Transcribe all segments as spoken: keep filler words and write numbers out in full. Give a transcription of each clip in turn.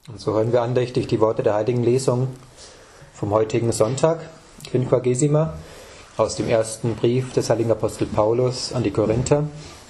Und so hören wir andächtig die Worte der heiligen Lesung vom heutigen Sonntag, Quinquagesima, aus dem ersten Brief des heiligen Apostel Paulus an die Korinther.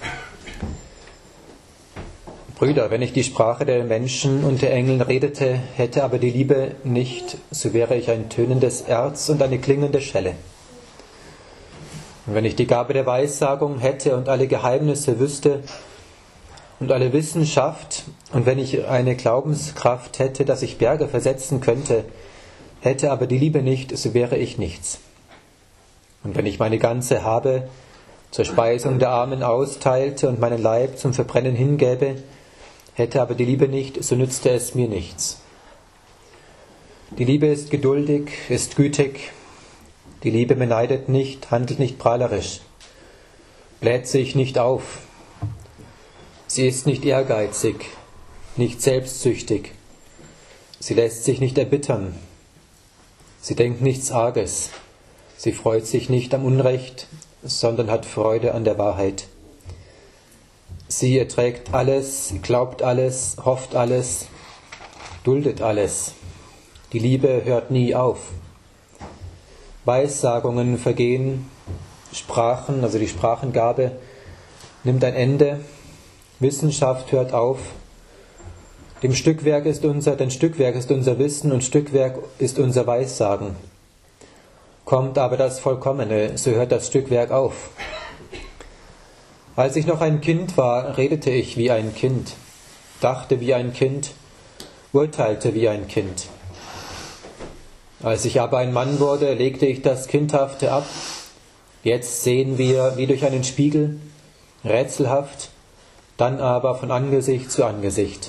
Brüder, wenn ich die Sprache der Menschen und der Engel redete, hätte aber die Liebe nicht, so wäre ich ein tönendes Erz und eine klingende Schelle. Und wenn ich die Gabe der Weissagung hätte und alle Geheimnisse wüsste und alle Wissenschaft, und wenn ich eine Glaubenskraft hätte, dass ich Berge versetzen könnte, hätte aber die Liebe nicht, so wäre ich nichts. Und wenn ich meine ganze Habe zur Speisung der Armen austeilte und meinen Leib zum Verbrennen hingäbe, hätte aber die Liebe nicht, so nützte es mir nichts. Die Liebe ist geduldig, ist gütig. Die Liebe beneidet nicht, handelt nicht prahlerisch, bläht sich nicht auf. Sie ist nicht ehrgeizig, nicht selbstsüchtig. Sie lässt sich nicht erbittern. Sie denkt nichts Arges. Sie freut sich nicht am Unrecht, sondern hat Freude an der Wahrheit. Sie erträgt alles, glaubt alles, hofft alles, duldet alles. Die Liebe hört nie auf. Weissagungen vergehen, Sprachen, also die Sprachengabe, nimmt ein Ende. Wissenschaft hört auf. Dem Stückwerk ist unser, denn Stückwerk ist unser Wissen und Stückwerk ist unser Weissagen. Kommt aber das Vollkommene, so hört das Stückwerk auf. Als ich noch ein Kind war, redete ich wie ein Kind, dachte wie ein Kind, urteilte wie ein Kind. Als ich aber ein Mann wurde, legte ich das Kindhafte ab. Jetzt sehen wir wie durch einen Spiegel, rätselhaft, dann aber von Angesicht zu Angesicht.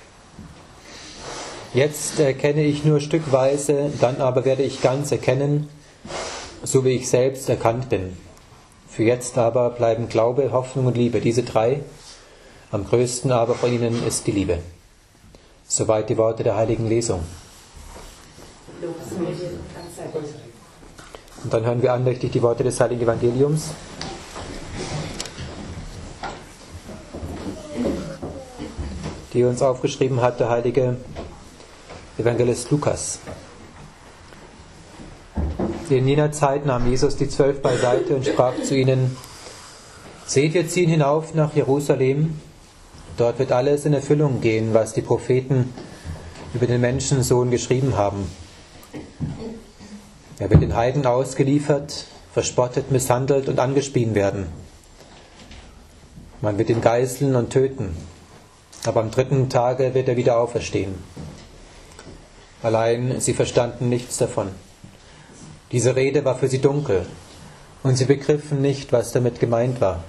Jetzt erkenne ich nur stückweise, dann aber werde ich ganz erkennen, so wie ich selbst erkannt bin. Für jetzt aber bleiben Glaube, Hoffnung und Liebe, diese drei. Am größten aber von ihnen ist die Liebe. Soweit die Worte der heiligen Lesung. Und dann hören wir andächtig die Worte des heiligen Evangeliums. Die uns aufgeschrieben hat der heilige Evangelist Lukas. In jener Zeit nahm Jesus die Zwölf beiseite und sprach zu ihnen: Seht, wir ziehen hinauf nach Jerusalem. Dort wird alles in Erfüllung gehen, was die Propheten über den Menschensohn geschrieben haben. Er wird den Heiden ausgeliefert, verspottet, misshandelt und angespien werden. Man wird ihn geißeln und töten. Aber am dritten Tage wird er wieder auferstehen. Allein sie verstanden nichts davon. Diese Rede war für sie dunkel, und sie begriffen nicht, was damit gemeint war.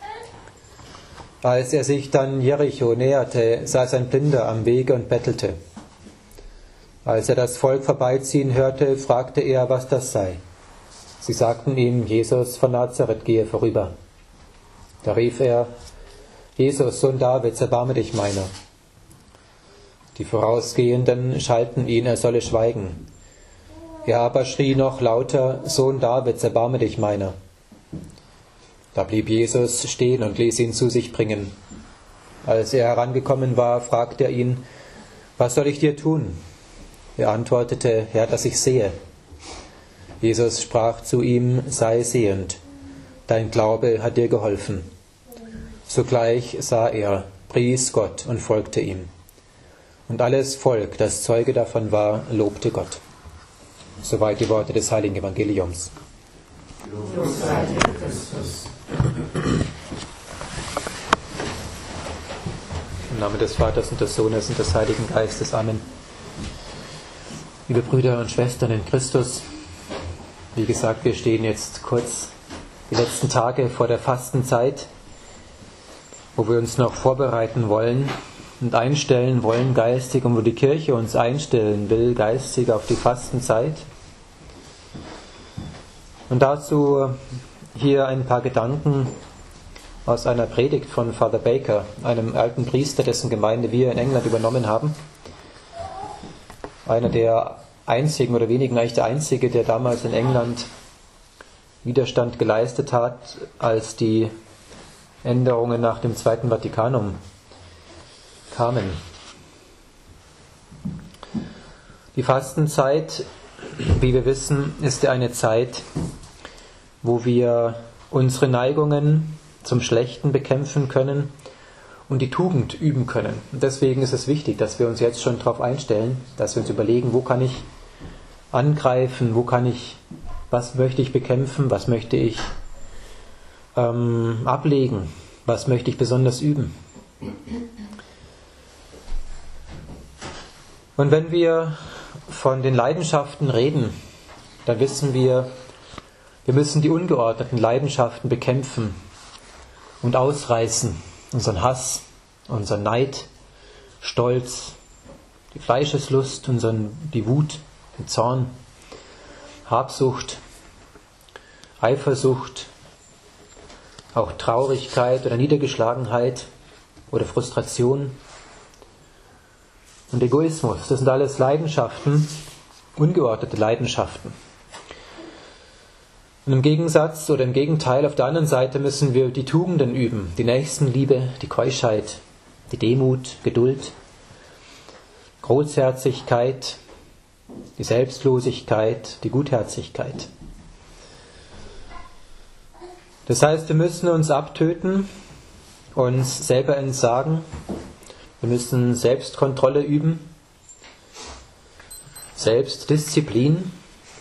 Als er sich dann Jericho näherte, saß ein Blinder am Wege und bettelte. Als er das Volk vorbeiziehen hörte, fragte er, was das sei. Sie sagten ihm, Jesus von Nazareth gehe vorüber. Da rief er: Jesus, Sohn Davids, erbarme dich meiner. Die Vorausgehenden schalten ihn, er solle schweigen. Er aber schrie noch lauter: Sohn Davids, erbarme dich meiner. Da blieb Jesus stehen und ließ ihn zu sich bringen. Als er herangekommen war, fragte er ihn: Was soll ich dir tun? Er antwortete: Herr, dass ich sehe. Jesus sprach zu ihm: Sei sehend, dein Glaube hat dir geholfen. Sogleich sah er, pries Gott und folgte ihm. Und alles Volk, das Zeuge davon war, lobte Gott. Soweit die Worte des heiligen Evangeliums. Lob sei dir, Christus. Im Namen des Vaters und des Sohnes und des Heiligen Geistes. Amen. Liebe Brüder und Schwestern in Christus, wie gesagt, wir stehen jetzt kurz die letzten Tage vor der Fastenzeit, wo wir uns noch vorbereiten wollen und einstellen wollen geistig und wo die Kirche uns einstellen will geistig auf die Fastenzeit. Und dazu hier ein paar Gedanken aus einer Predigt von Father Baker, einem alten Priester, dessen Gemeinde wir in England übernommen haben. Einer der einzigen oder wenigen, eigentlich der einzige, der damals in England Widerstand geleistet hat, als die Änderungen nach dem Zweiten Vatikanum kamen. Die Fastenzeit, wie wir wissen, ist ja eine Zeit, wo wir unsere Neigungen zum Schlechten bekämpfen können und die Tugend üben können. Und deswegen ist es wichtig, dass wir uns jetzt schon darauf einstellen, dass wir uns überlegen, wo kann ich angreifen, wo kann ich, was möchte ich bekämpfen, was möchte ich ähm, ablegen, was möchte ich besonders üben. Und wenn wir von den Leidenschaften reden, dann wissen wir, wir müssen die ungeordneten Leidenschaften bekämpfen und ausreißen. Unseren Hass, unseren Neid, Stolz, die Fleischeslust, unseren, die Wut, den Zorn, Habsucht, Eifersucht, auch Traurigkeit oder Niedergeschlagenheit oder Frustration und Egoismus. Das sind alles Leidenschaften, ungeordnete Leidenschaften. Und im Gegensatz oder im Gegenteil, auf der anderen Seite müssen wir die Tugenden üben, die Nächstenliebe, die Keuschheit, die Demut, Geduld, Großherzigkeit, die Selbstlosigkeit, die Gutherzigkeit. Das heißt, wir müssen uns abtöten, uns selber entsagen, wir müssen Selbstkontrolle üben, Selbstdisziplin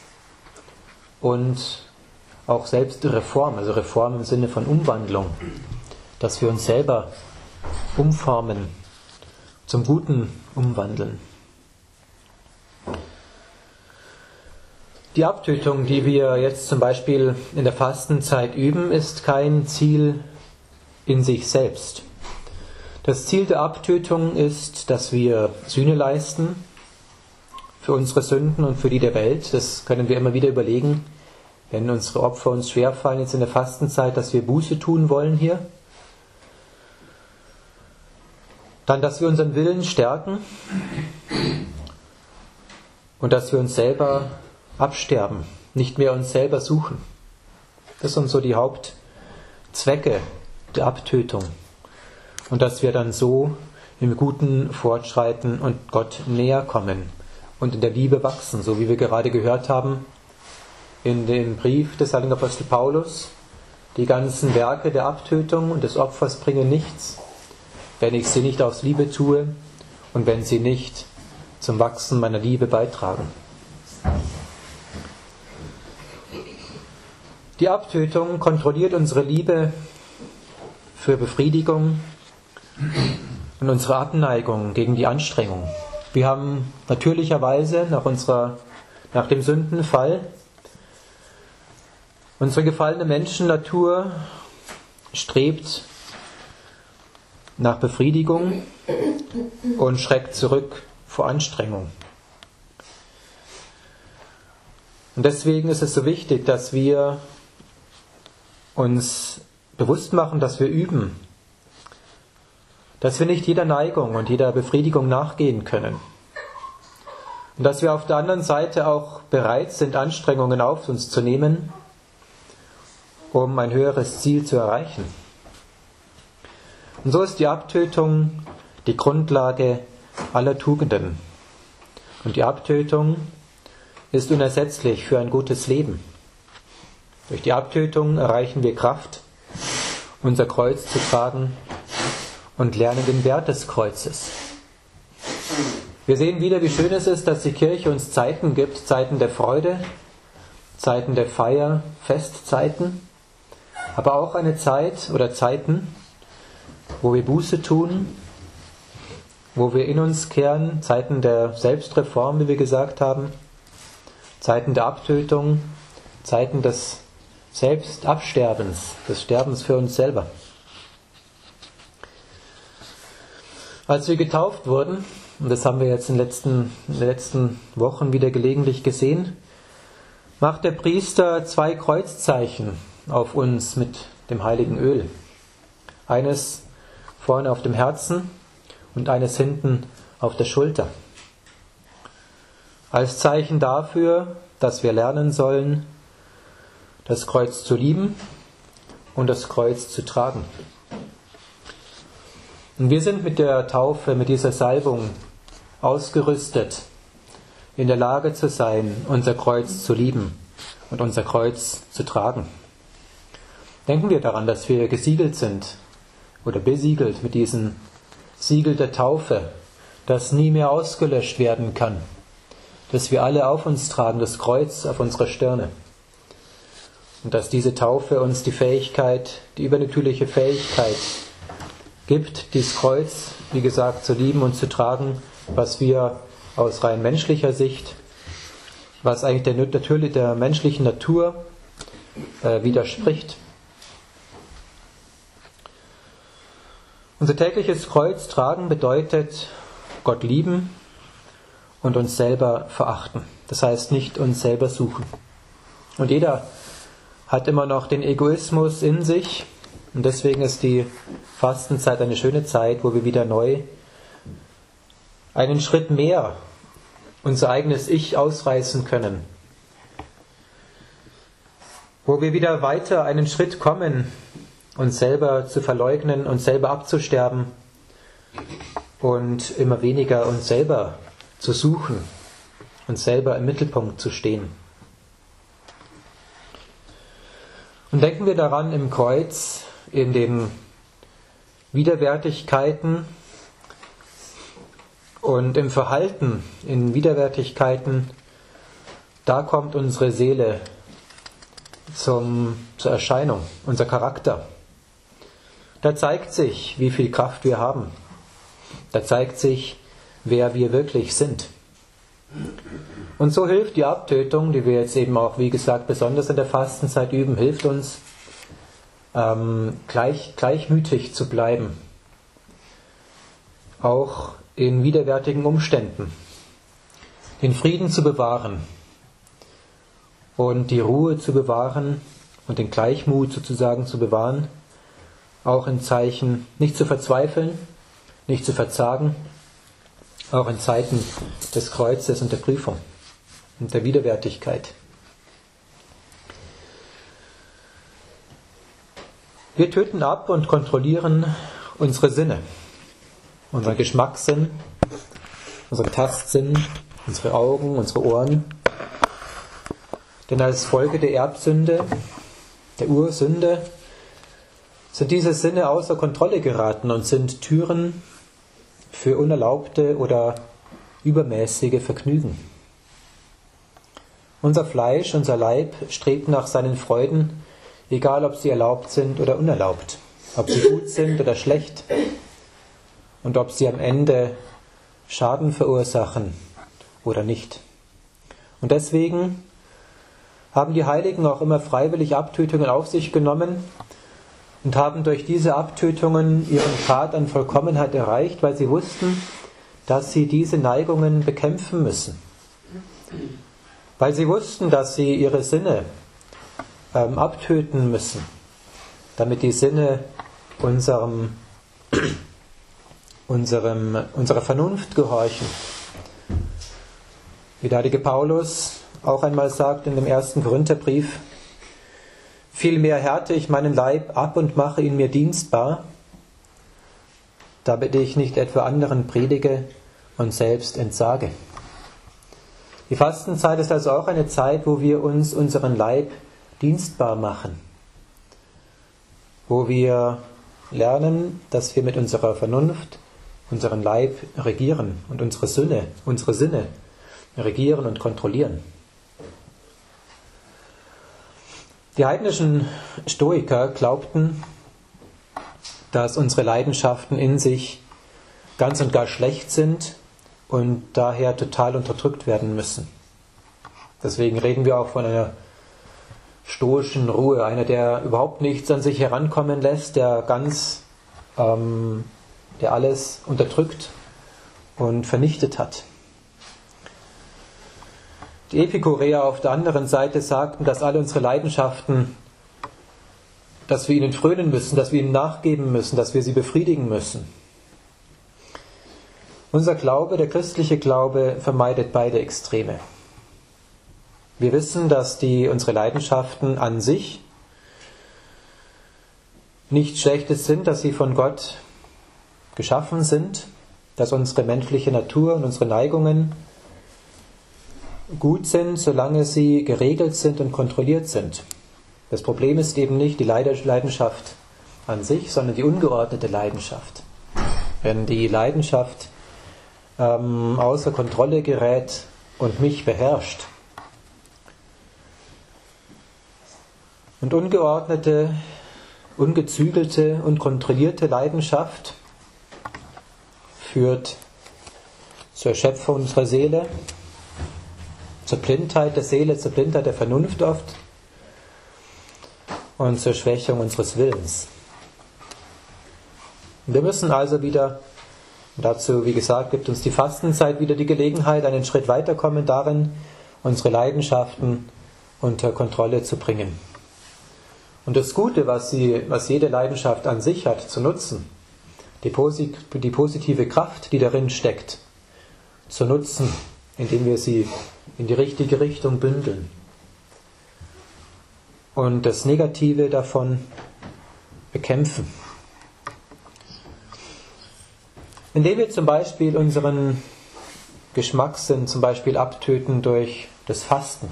und auch Selbstreform, also Reform im Sinne von Umwandlung, dass wir uns selber umformen, zum Guten umwandeln. Die Abtötung, die wir jetzt zum Beispiel in der Fastenzeit üben, ist kein Ziel in sich selbst. Das Ziel der Abtötung ist, dass wir Sühne leisten für unsere Sünden und für die der Welt. Das können wir immer wieder überlegen, wenn unsere Opfer uns schwerfallen jetzt in der Fastenzeit, dass wir Buße tun wollen hier. Dann, dass wir unseren Willen stärken und dass wir uns selber absterben, nicht mehr uns selber suchen. Das sind so die Hauptzwecke der Abtötung. Und dass wir dann so im Guten fortschreiten und Gott näher kommen und in der Liebe wachsen, so wie wir gerade gehört haben in dem Brief des heiligen Apostel Paulus. Die ganzen Werke der Abtötung und des Opfers bringen nichts, wenn ich sie nicht aus Liebe tue und wenn sie nicht zum Wachsen meiner Liebe beitragen. Die Abtötung kontrolliert unsere Liebe für Befriedigung und unsere Abneigung gegen die Anstrengung. Wir haben natürlicherweise nach, unserer, nach dem Sündenfall unsere gefallene Menschennatur strebt nach Befriedigung und schreckt zurück vor Anstrengung. Und deswegen ist es so wichtig, dass wir uns bewusst machen, dass wir üben, dass wir nicht jeder Neigung und jeder Befriedigung nachgehen können und dass wir auf der anderen Seite auch bereit sind, Anstrengungen auf uns zu nehmen, um ein höheres Ziel zu erreichen. Und so ist die Abtötung die Grundlage aller Tugenden. Und die Abtötung ist unersetzlich für ein gutes Leben. Durch die Abtötung erreichen wir Kraft, unser Kreuz zu tragen und lernen den Wert des Kreuzes. Wir sehen wieder, wie schön es ist, dass die Kirche uns Zeiten gibt, Zeiten der Freude, Zeiten der Feier, Festzeiten, aber auch eine Zeit oder Zeiten, wo wir Buße tun, wo wir in uns kehren, Zeiten der Selbstreform, wie wir gesagt haben, Zeiten der Abtötung, Zeiten des Selbstabsterbens, des Sterbens für uns selber. Als wir getauft wurden, und das haben wir jetzt in den letzten, in den letzten Wochen wieder gelegentlich gesehen, macht der Priester zwei Kreuzzeichen auf uns mit dem heiligen Öl. Eines vorne auf dem Herzen und eines hinten auf der Schulter. Als Zeichen dafür, dass wir lernen sollen, das Kreuz zu lieben und das Kreuz zu tragen. Und wir sind mit der Taufe, mit dieser Salbung ausgerüstet in der Lage zu sein, unser Kreuz zu lieben und unser Kreuz zu tragen. Denken wir daran, dass wir gesiegelt sind oder besiegelt mit diesem Siegel der Taufe, das nie mehr ausgelöscht werden kann, dass wir alle auf uns tragen, das Kreuz auf unserer Stirne. Und dass diese Taufe uns die Fähigkeit, die übernatürliche Fähigkeit gibt, dieses Kreuz, wie gesagt, zu lieben und zu tragen, was wir aus rein menschlicher Sicht, was eigentlich der, natürlich der menschlichen Natur äh, widerspricht. Unser tägliches Kreuz tragen bedeutet Gott lieben und uns selber verachten. Das heißt nicht uns selber suchen. Und jeder hat immer noch den Egoismus in sich und deswegen ist die Fastenzeit eine schöne Zeit, wo wir wieder neu einen Schritt mehr unser eigenes Ich ausreißen können. Wo wir wieder weiter einen Schritt kommen, uns selber zu verleugnen, uns selber abzusterben und immer weniger uns selber zu suchen, uns selber im Mittelpunkt zu stehen. Und denken wir daran im Kreuz, in den Widerwärtigkeiten und im Verhalten, in Widerwärtigkeiten, da kommt unsere Seele zum, zur Erscheinung, unser Charakter. Da zeigt sich, wie viel Kraft wir haben. Da zeigt sich, wer wir wirklich sind. Und so hilft die Abtötung, die wir jetzt eben auch, wie gesagt, besonders in der Fastenzeit üben, hilft uns, ähm, gleich, gleichmütig zu bleiben. Auch in widerwärtigen Umständen. Den Frieden zu bewahren und die Ruhe zu bewahren und den Gleichmut sozusagen zu bewahren, auch in Zeichen nicht zu verzweifeln, nicht zu verzagen, auch in Zeiten des Kreuzes und der Prüfung und der Widerwärtigkeit. Wir töten ab und kontrollieren unsere Sinne, unseren Geschmackssinn, unseren Tastsinn, unsere Augen, unsere Ohren. Denn als Folge der Erbsünde, der Ursünde, sind diese Sinne außer Kontrolle geraten und sind Türen für unerlaubte oder übermäßige Vergnügen. Unser Fleisch, unser Leib strebt nach seinen Freuden, egal ob sie erlaubt sind oder unerlaubt, ob sie gut sind oder schlecht und ob sie am Ende Schaden verursachen oder nicht. Und deswegen haben die Heiligen auch immer freiwillig Abtötungen auf sich genommen und haben durch diese Abtötungen ihren Grad an Vollkommenheit erreicht, weil sie wussten, dass sie diese Neigungen bekämpfen müssen. Weil sie wussten, dass sie ihre Sinne ähm, abtöten müssen, damit die Sinne unserem, unserem, unserer Vernunft gehorchen. Wie der heilige Paulus auch einmal sagt in dem ersten Korintherbrief: Vielmehr härte ich meinen Leib ab und mache ihn mir dienstbar, damit ich nicht etwa anderen predige und selbst entsage. Die Fastenzeit ist also auch eine Zeit, wo wir uns unseren Leib dienstbar machen, wo wir lernen, dass wir mit unserer Vernunft unseren Leib regieren und unsere Sinne, unsere Sinne regieren und kontrollieren. Die heidnischen Stoiker glaubten, dass unsere Leidenschaften in sich ganz und gar schlecht sind und daher total unterdrückt werden müssen. Deswegen reden wir auch von einer stoischen Ruhe, einer, der überhaupt nichts an sich herankommen lässt, der ganz, ähm, der alles unterdrückt und vernichtet hat. Die Epikureer auf der anderen Seite sagten, dass alle unsere Leidenschaften, dass wir ihnen frönen müssen, dass wir ihnen nachgeben müssen, dass wir sie befriedigen müssen. Unser Glaube, der christliche Glaube, vermeidet beide Extreme. Wir wissen, dass die, unsere Leidenschaften an sich nichts Schlechtes sind, dass sie von Gott geschaffen sind, dass unsere menschliche Natur und unsere Neigungen gut sind, solange sie geregelt sind und kontrolliert sind. Das Problem ist eben nicht die Leidenschaft an sich, sondern die ungeordnete Leidenschaft. Wenn die Leidenschaft ähm, außer Kontrolle gerät und mich beherrscht. Und ungeordnete, ungezügelte und kontrollierte Leidenschaft führt zur Erschöpfung unserer Seele, zur Blindheit der Seele, zur Blindheit der Vernunft oft und zur Schwächung unseres Willens. Wir müssen also wieder, dazu, wie gesagt, gibt uns die Fastenzeit wieder die Gelegenheit, einen Schritt weiterkommen darin, unsere Leidenschaften unter Kontrolle zu bringen. Und das Gute, was, sie, was jede Leidenschaft an sich hat, zu nutzen, die, posit- die positive Kraft, die darin steckt, zu nutzen, indem wir sie in die richtige Richtung bündeln. Und das Negative davon bekämpfen. Indem wir zum Beispiel unseren Geschmackssinn zum Beispiel abtöten durch das Fasten.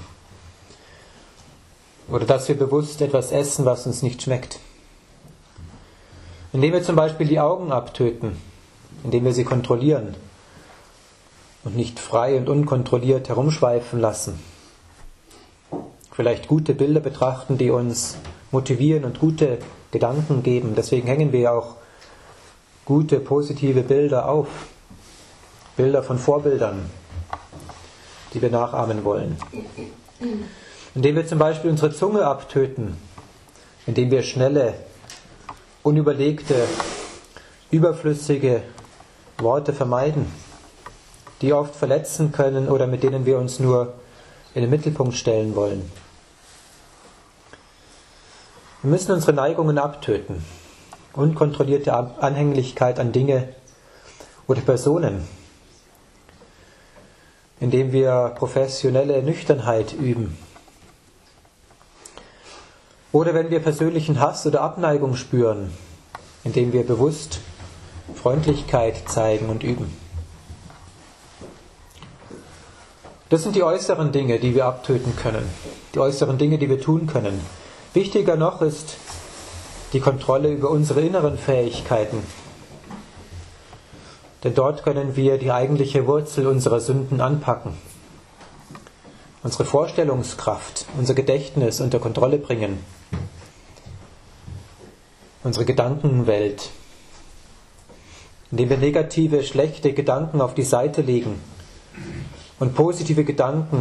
Oder dass wir bewusst etwas essen, was uns nicht schmeckt. Indem wir zum Beispiel die Augen abtöten, indem wir sie kontrollieren und nicht frei und unkontrolliert herumschweifen lassen. Vielleicht gute Bilder betrachten, die uns motivieren und gute Gedanken geben. Deswegen hängen wir ja auch gute, positive Bilder auf. Bilder von Vorbildern, die wir nachahmen wollen. Indem wir zum Beispiel unsere Zunge abtöten, indem wir schnelle, unüberlegte, überflüssige Worte vermeiden, die oft verletzen können oder mit denen wir uns nur in den Mittelpunkt stellen wollen. Wir müssen unsere Neigungen abtöten. Unkontrollierte Anhänglichkeit an Dinge oder Personen, indem wir professionelle Nüchternheit üben. Oder wenn wir persönlichen Hass oder Abneigung spüren, indem wir bewusst Freundlichkeit zeigen und üben. Das sind die äußeren Dinge, die wir abtöten können. Die äußeren Dinge, die wir tun können. Wichtiger noch ist die Kontrolle über unsere inneren Fähigkeiten. Denn dort können wir die eigentliche Wurzel unserer Sünden anpacken. Unsere Vorstellungskraft, unser Gedächtnis unter Kontrolle bringen. Unsere Gedankenwelt. Indem wir negative, schlechte Gedanken auf die Seite legen und positive Gedanken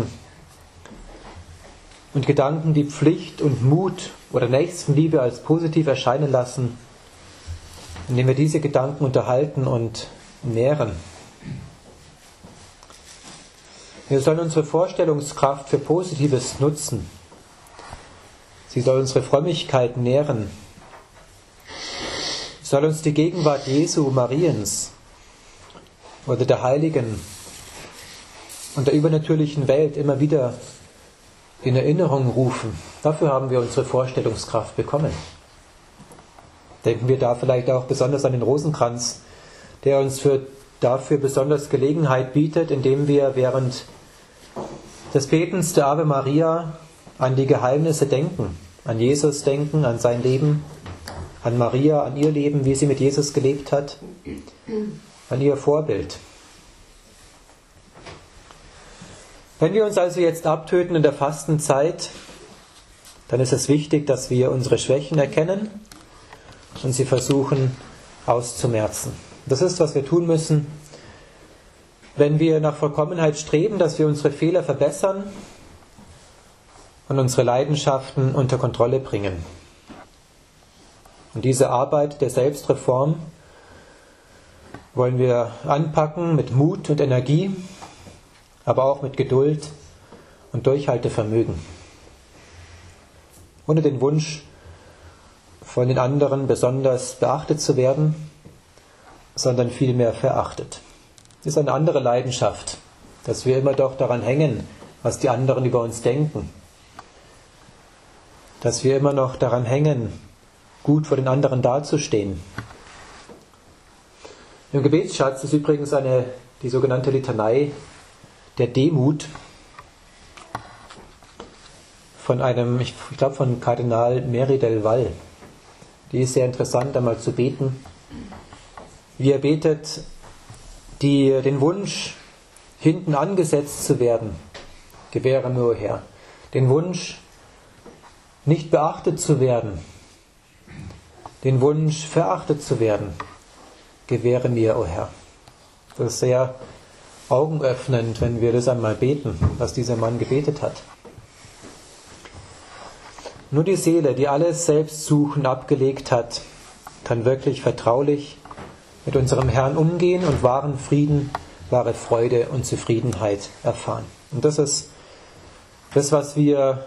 und Gedanken, die Pflicht und Mut oder Nächstenliebe als positiv erscheinen lassen, indem wir diese Gedanken unterhalten und nähren. Wir sollen unsere Vorstellungskraft für Positives nutzen. Sie soll unsere Frömmigkeit nähren. Sie soll uns die Gegenwart Jesu, Mariens oder der Heiligen und der übernatürlichen Welt immer wieder in Erinnerung rufen. Dafür haben wir unsere Vorstellungskraft bekommen. Denken wir da vielleicht auch besonders an den Rosenkranz, der uns für, dafür besonders Gelegenheit bietet, indem wir während des Betens der Ave Maria an die Geheimnisse denken, an Jesus denken, an sein Leben, an Maria, an ihr Leben, wie sie mit Jesus gelebt hat, an ihr Vorbild. Wenn wir uns also jetzt abtöten in der Fastenzeit, dann ist es wichtig, dass wir unsere Schwächen erkennen und sie versuchen auszumerzen. Das ist, was wir tun müssen, wenn wir nach Vollkommenheit streben, dass wir unsere Fehler verbessern und unsere Leidenschaften unter Kontrolle bringen. Und diese Arbeit der Selbstreform wollen wir anpacken mit Mut und Energie, aber auch mit Geduld und Durchhaltevermögen. Ohne den Wunsch, von den anderen besonders beachtet zu werden, sondern vielmehr verachtet. Das ist eine andere Leidenschaft, dass wir immer doch daran hängen, was die anderen über uns denken. Dass wir immer noch daran hängen, gut vor den anderen dazustehen. Im Gebetsschatz ist übrigens eine, die sogenannte Litanei der Demut. von einem, ich glaube von Kardinal Mary del Val. Die ist sehr interessant, einmal zu beten. Wie er betet, die, den Wunsch, hinten angesetzt zu werden, gewähre mir, o Herr. Den Wunsch, nicht beachtet zu werden, den Wunsch, verachtet zu werden, gewähre mir, o Herr. Das ist sehr augenöffnend, wenn wir das einmal beten, was dieser Mann gebetet hat. Nur die Seele, die alles Selbstsuchen abgelegt hat, kann wirklich vertraulich mit unserem Herrn umgehen und wahren Frieden, wahre Freude und Zufriedenheit erfahren. Und das ist das, was wir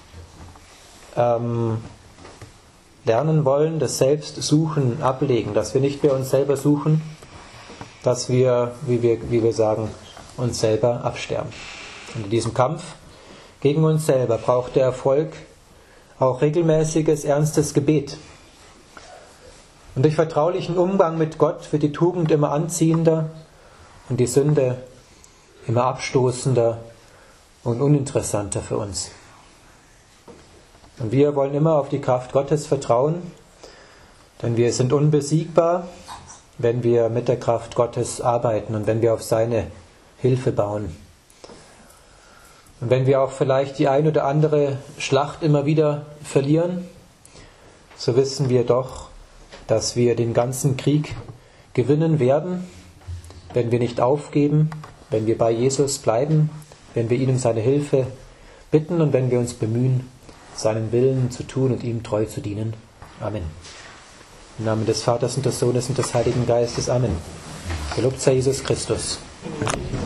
ähm, lernen wollen, das Selbstsuchen ablegen, dass wir nicht bei uns selber suchen, dass wir, wie wir, wie wir sagen, uns selber absterben. Und in diesem Kampf gegen uns selber braucht der Erfolg auch regelmäßiges, ernstes Gebet. Und durch vertraulichen Umgang mit Gott wird die Tugend immer anziehender und die Sünde immer abstoßender und uninteressanter für uns. Und wir wollen immer auf die Kraft Gottes vertrauen, denn wir sind unbesiegbar, wenn wir mit der Kraft Gottes arbeiten und wenn wir auf seine Hilfe bauen. Und wenn wir auch vielleicht die ein oder andere Schlacht immer wieder verlieren, so wissen wir doch, dass wir den ganzen Krieg gewinnen werden, wenn wir nicht aufgeben, wenn wir bei Jesus bleiben, wenn wir ihn um seine Hilfe bitten und wenn wir uns bemühen, seinen Willen zu tun und ihm treu zu dienen. Amen. Im Namen des Vaters und des Sohnes und des Heiligen Geistes. Amen. Gelobt sei Jesus Christus.